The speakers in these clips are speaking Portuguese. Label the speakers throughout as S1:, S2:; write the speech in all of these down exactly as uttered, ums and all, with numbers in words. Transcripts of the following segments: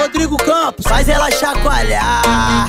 S1: Rodrigo Campos, faz ela chacoalhar.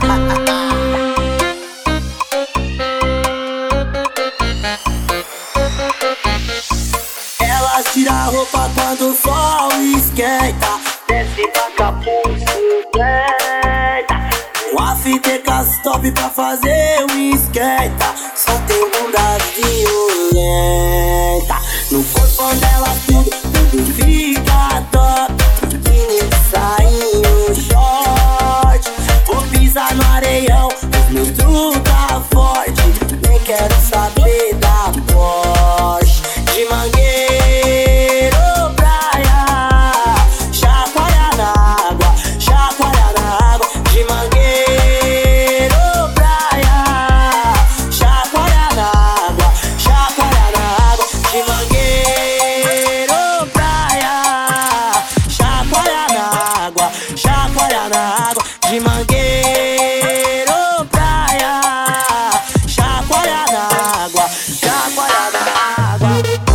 S1: Ela tira a roupa quando o sol esquenta, desce pra capuz, esquenta. O afteca top pra fazer um esquenta, só tem bunda violenta. No corpo dela tudo, tudo fica top. Biquíni, sainho, short. Vou pisar no areião, os meus truta forte. Nem quero saber da Porsche. De Mangueiro, praia, chacoalha na água, chacoalha na água. De Mangueiro, praia, chacoalha na água, chacoalha na água. De Mangueiro, praia, chacoalha na água, chacoalha na água. De Mangueiro, praia, chacoalha na água, chacoalha na água.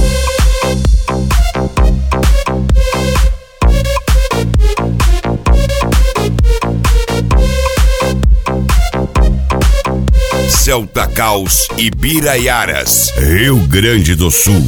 S2: Celta Caos e Biraiaras, Rio Grande do Sul.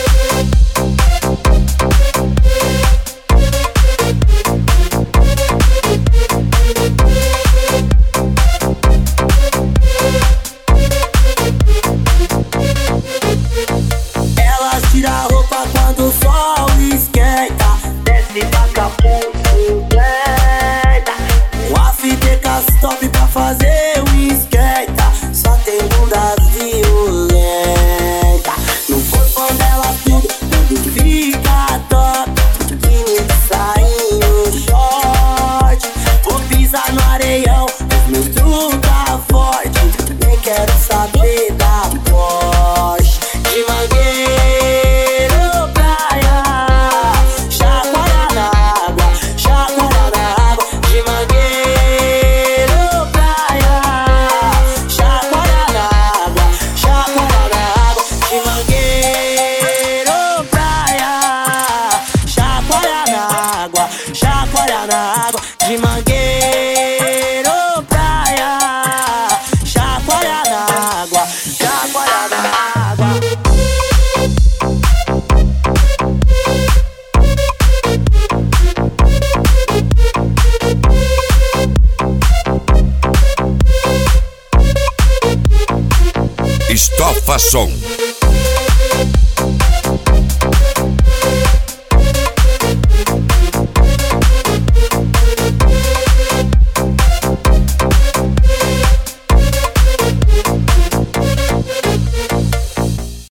S1: Ela tira a roupa quando o sol esquenta, desce pra capuz, esquenta. O afteca top pra fazer um esquenta, só tem bunda violenta. No corpo dela tudo, tudo fica top. Biquíni, sainho, short. Vou pisar no areião, os meus truta forte. Nem quero saber da Porsche. De Mangueiro, praia, chacoalha na água, chacoalha na água. De Mangueiro, praia, chacoalha na água, chacoalha na água. De Mangueiro, praia, chacoalha na água, chacoalha na água. De Mangueiro, praia, chacoalha na água, chacoalha na água.
S2: Estofa Som.